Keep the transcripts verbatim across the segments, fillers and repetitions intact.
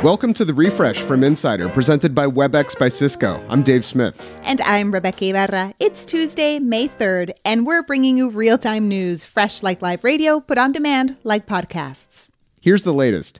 Welcome to The Refresh from Insider, presented by WebEx by Cisco. I'm Dave Smith. And I'm Rebecca Ibarra. It's Tuesday, May third, and we're bringing you real-time news, fresh like live radio, but on demand like podcasts. Here's the latest.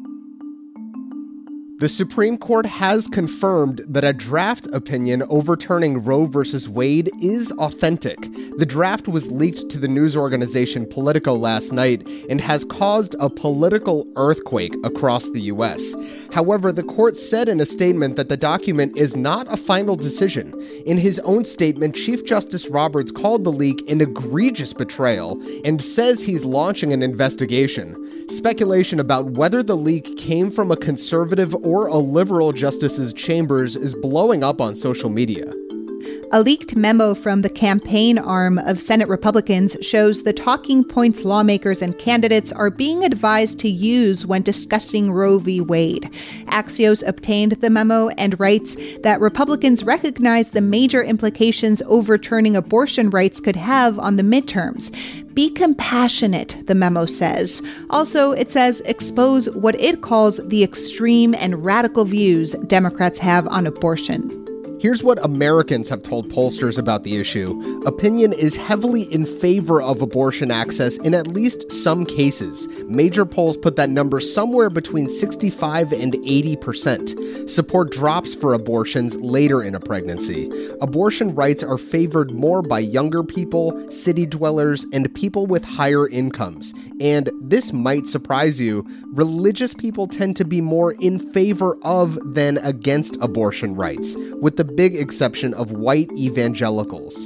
The Supreme Court has confirmed that a draft opinion overturning Roe versus Wade is authentic. The draft was leaked to the news organization Politico last night and has caused a political earthquake across the U S. However, the court said in a statement that the document is not a final decision. In his own statement, Chief Justice Roberts called the leak an egregious betrayal and says he's launching an investigation. Speculation about whether the leak came from a conservative or a liberal justice's chambers is blowing up on social media. A leaked memo from the campaign arm of Senate Republicans shows the talking points lawmakers and candidates are being advised to use when discussing Roe v. Wade. Axios obtained the memo and writes that Republicans recognize the major implications overturning abortion rights could have on the midterms. Be compassionate, the memo says. Also, it says expose what it calls the extreme and radical views Democrats have on abortion. Here's what Americans have told pollsters about the issue. Opinion is heavily in favor of abortion access in at least some cases. Major polls put that number somewhere between sixty-five and eighty percent. Support drops for abortions later in a pregnancy. Abortion rights are favored more by younger people, city dwellers, and people with higher incomes. And this might surprise you, religious people tend to be more in favor of than against abortion rights, with the big exception of white evangelicals.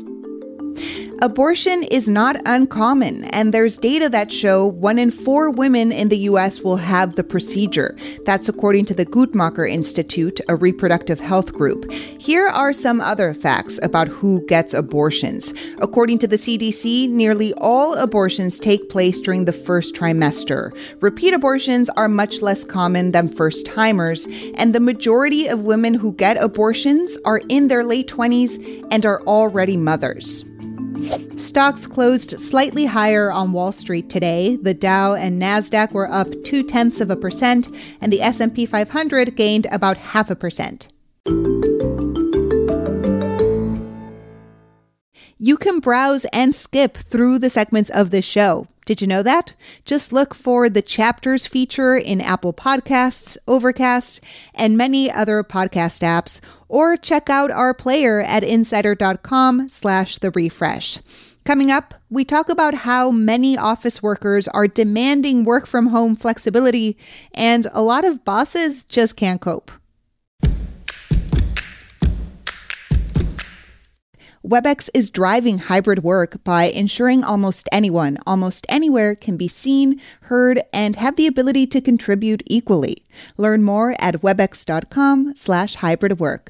Abortion is not uncommon, and there's data that show one in four women in the U S will have the procedure. That's according to the Guttmacher Institute, a reproductive health group. Here are some other facts about who gets abortions. According to the C D C, nearly all abortions take place during the first trimester. Repeat abortions are much less common than first-timers, and the majority of women who get abortions are in their late twenties and are already mothers. Stocks closed slightly higher on Wall Street today. The Dow and Nasdaq were up two-tenths of a percent, and the S and P five hundred gained about half a percent. You can browse and skip through the segments of this show. Did you know that? Just look for the Chapters feature in Apple Podcasts, Overcast, and many other podcast apps, or check out our player at insider.com slash the refresh. Coming up, we talk about how many office workers are demanding work from home flexibility, and a lot of bosses just can't cope. WebEx is driving hybrid work by ensuring almost anyone, almost anywhere can be seen, heard, and have the ability to contribute equally. Learn more at webex.com slash hybrid work.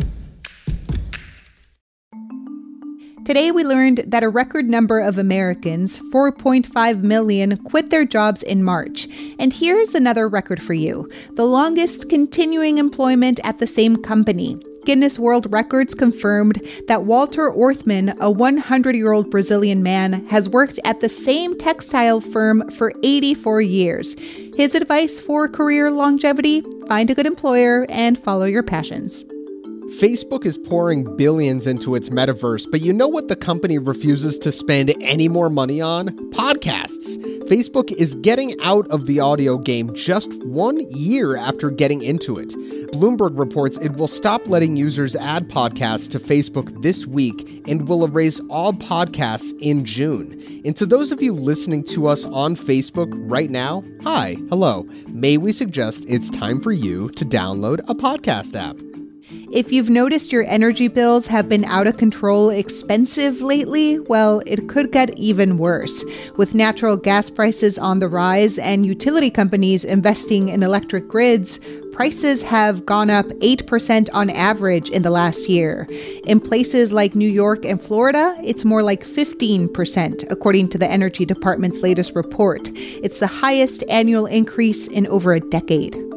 Today, we learned that a record number of Americans, four point five million, quit their jobs in March. And here's another record for you: the longest continuing employment at the same company. Guinness World Records confirmed that Walter Orthman, a one hundred-year-old Brazilian man, has worked at the same textile firm for eighty-four years. His advice for career longevity: find a good employer and follow your passions. Facebook is pouring billions into its metaverse, but you know what the company refuses to spend any more money on? Podcasts. Facebook is getting out of the audio game just one year after getting into it. Bloomberg reports it will stop letting users add podcasts to Facebook this week and will erase all podcasts in June. And to those of you listening to us on Facebook right now, hi, hello. May we suggest it's time for you to download a podcast app. If you've noticed your energy bills have been out of control expensive lately, well, it could get even worse. With natural gas prices on the rise and utility companies investing in electric grids, prices have gone up eight percent on average in the last year. In places like New York and Florida, it's more like fifteen percent, according to the Energy Department's latest report. It's the highest annual increase in over a decade.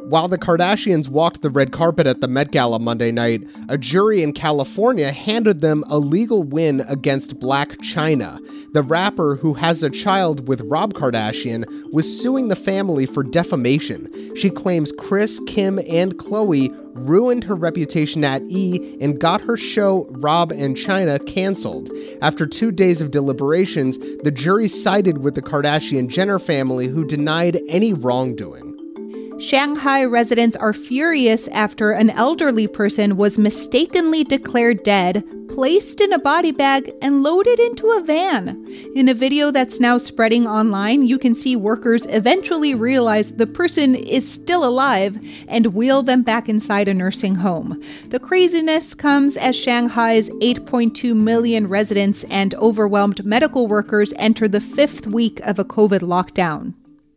While the Kardashians walked the red carpet at the Met Gala Monday night, a jury in California handed them a legal win against Blac Chyna. The rapper, who has a child with Rob Kardashian, was suing the family for defamation. She claims Kris, Kim, and Khloe ruined her reputation at E! And got her show Rob and Chyna canceled. After two days of deliberations, the jury sided with the Kardashian-Jenner family, who denied any wrongdoing. Shanghai residents are furious after an elderly person was mistakenly declared dead, placed in a body bag, and loaded into a van. In a video that's now spreading online, you can see workers eventually realize the person is still alive and wheel them back inside a nursing home. The craziness comes as Shanghai's eight point two million residents and overwhelmed medical workers enter the fifth week of a COVID lockdown.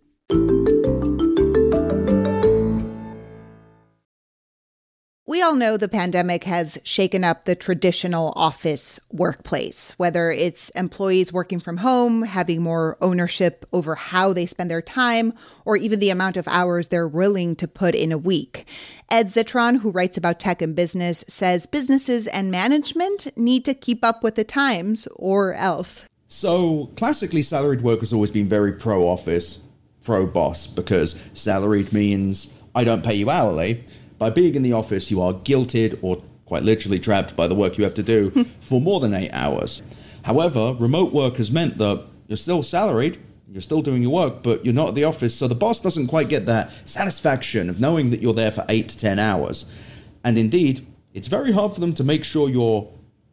We all know the pandemic has shaken up the traditional office workplace, whether it's employees working from home, having more ownership over how they spend their time, or even the amount of hours they're willing to put in a week. Ed Zitron, who writes about tech and business, says businesses and management need to keep up with the times, or else. So, classically, salaried work has always been very pro-office, pro-boss, because salaried means I don't pay you hourly. By being in the office, you are guilted or quite literally trapped by the work you have to do for more than eight hours. However, remote work has meant that you're still salaried, you're still doing your work, but you're not at the office, so the boss doesn't quite get that satisfaction of knowing that you're there for eight to ten hours. And indeed, it's very hard for them to make sure you're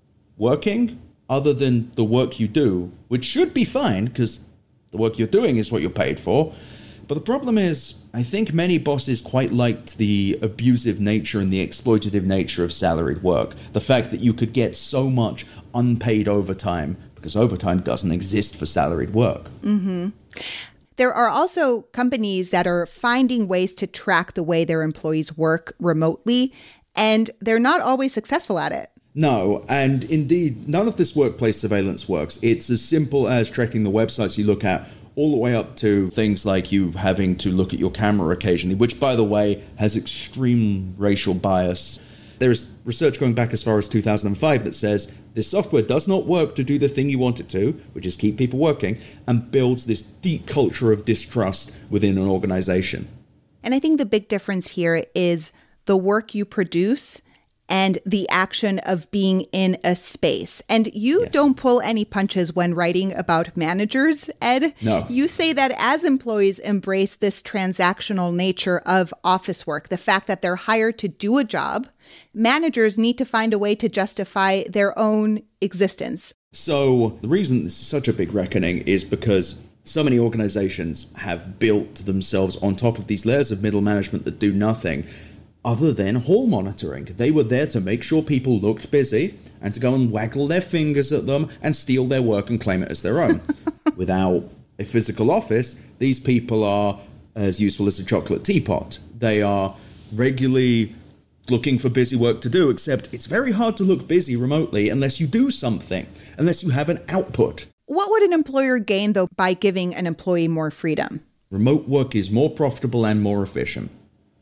working other than the work you do, which should be fine because the work you're doing is what you're paid for. But the problem is, I think many bosses quite liked the abusive nature and the exploitative nature of salaried work. The fact that you could get so much unpaid overtime, because overtime doesn't exist for salaried work. Mm-hmm. There are also companies that are finding ways to track the way their employees work remotely, and they're not always successful at it. No, and indeed, none of this workplace surveillance works. It's as simple as tracking the websites you look at, all the way up to things like you having to look at your camera occasionally, which, by the way, has extreme racial bias. There's research going back as far as two thousand five that says this software does not work to do the thing you want it to, which is keep people working, and builds this deep culture of distrust within an organization. And I think the big difference here is the work you produce and the action of being in a space. And you Yes. don't pull any punches when writing about managers, Ed. No. You say that as employees embrace this transactional nature of office work, the fact that they're hired to do a job, managers need to find a way to justify their own existence. So the reason this is such a big reckoning is because so many organizations have built themselves on top of these layers of middle management that do nothing other than hall monitoring. They were there to make sure people looked busy and to go and waggle their fingers at them and steal their work and claim it as their own. Without a physical office, these people are as useful as a chocolate teapot. They are regularly looking for busy work to do, except it's very hard to look busy remotely unless you do something, unless you have an output. What would an employer gain, though, by giving an employee more freedom? Remote work is more profitable and more efficient.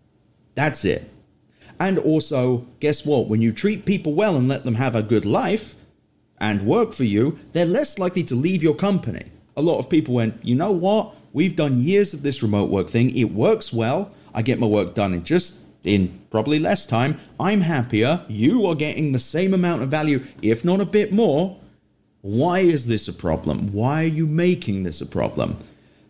That's it. And also, guess what? When you treat people well and let them have a good life and work for you, they're less likely to leave your company. A lot of people went, you know what? We've done years of this remote work thing. It works well. I get my work done in just in probably less time. I'm happier. You are getting the same amount of value, if not a bit more. Why is this a problem? Why are you making this a problem?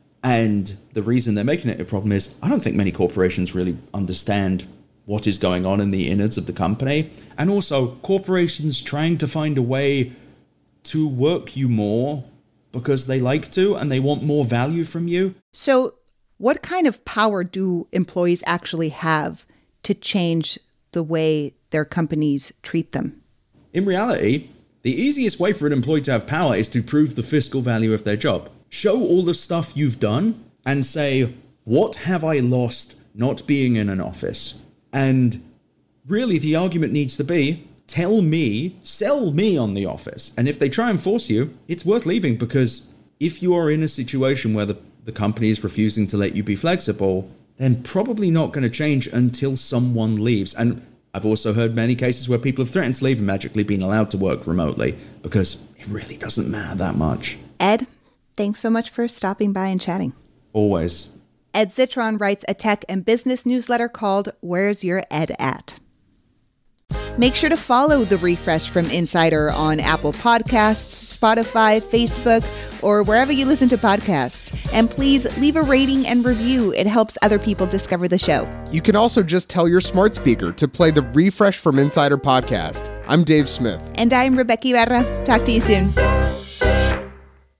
And the reason they're making it a problem is I don't think many corporations really understand what is going on in the innards of the company. And also corporations trying to find a way to work you more because they like to and they want more value from you. So what kind of power do employees actually have to change the way their companies treat them? In reality, the easiest way for an employee to have power is to prove the fiscal value of their job. Show all the stuff you've done and say, what have I lost not being in an office? And really the argument needs to be, tell me, sell me on the office. And if they try and force you, it's worth leaving, because if you are in a situation where the, the company is refusing to let you be flexible, then probably not going to change until someone leaves. And I've also heard many cases where people have threatened to leave and magically been allowed to work remotely because it really doesn't matter that much. Ed, thanks so much for stopping by and chatting. Always. Ed Zitron writes a tech and business newsletter called Where's Your Ed At? Make sure to follow The Refresh from Insider on Apple Podcasts, Spotify, Facebook, or wherever you listen to podcasts. And please leave a rating and review. It helps other people discover the show. You can also just tell your smart speaker to play the Refresh from Insider podcast. I'm Dave Smith. And I'm Rebecca Ibarra. Talk to you soon.